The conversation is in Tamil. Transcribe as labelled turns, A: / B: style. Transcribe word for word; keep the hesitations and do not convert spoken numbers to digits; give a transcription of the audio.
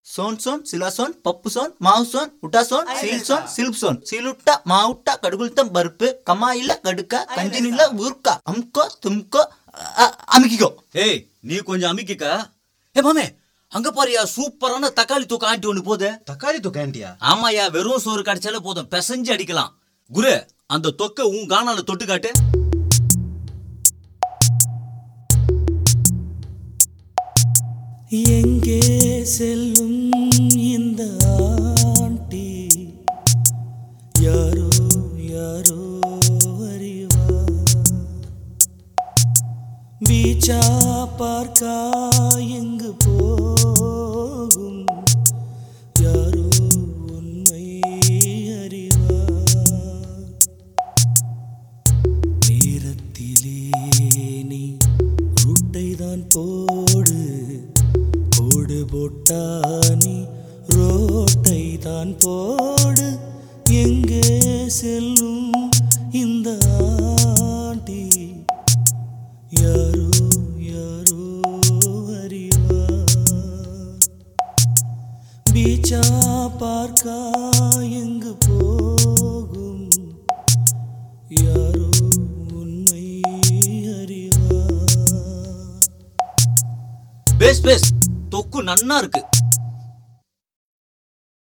A: सोन सोन सिला सोन पप्पु सोन माउ सोन उटा सोन सील सोन सिल्प सोन सीलुट्टा माउट्टा कड़गुल्तम बर्प कमाइला कड़का कंजिनिला ऊर्का हमको तुमको अमिकिको
B: ஏய் நீ கொஞ்சம் அமிக்கிக்கா. ஏ மாமே அங்க பாரியா சூப்பரான தக்காளி தூக்க ஆண்டி ஒண்ணு போதே.
C: தக்காளி தூக்க ஆண்டியா?
B: ஆமாயா, வெறும் சோறு கடிச்சாலே போதும், பிசைஞ்சு அடிக்கலாம். குரு அந்த தொக்க உன் காணால தொட்டு காட்டு.
D: எங்கே செல்லும் இந்த ஆண்டி யாரோ யாரோ அறிவார். பீச்சா பார்க்கா எங்கு போகும் யாரோ உண்மை அறிவார். நேரத்திலே நீ ரூட்டை தான் போடு, கோடு போட்டானி ரோட்டை தான் போடு. எங்கே செல்லும் இந்த ஆண்டி யாரோ யாரோ அறிவார். பீச்சா பார்க்கா எங்கு போகும் யாரோ உண்மை அறிவார்.
B: பேஸ் பேஸ் தொக்கு நன்னா இருக்கு.